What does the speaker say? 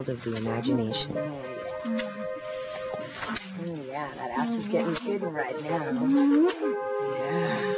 of the imagination. Oh, yeah, that ass is getting hidden right now. Yeah.